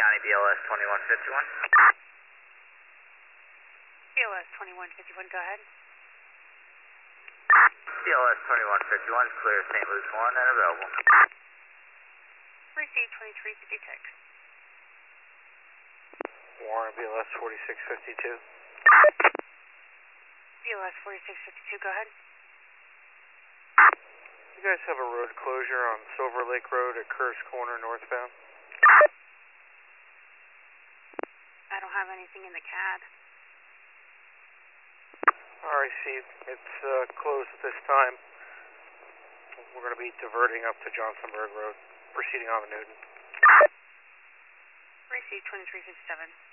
County, BLS 2151. BLS 2151, go ahead. BLS 2151 is clear, St. Luke's 1 and available. Received 2356. Warren, BLS 4652. BLS 4652, go ahead. You guys have a road closure on Silver Lake Road at Kerr's Corner northbound? I don't have anything in the CAD. RIC, it's closed at this time. We're going to be diverting up to Johnsonburg Road, proceeding on to Newton. Received 2357.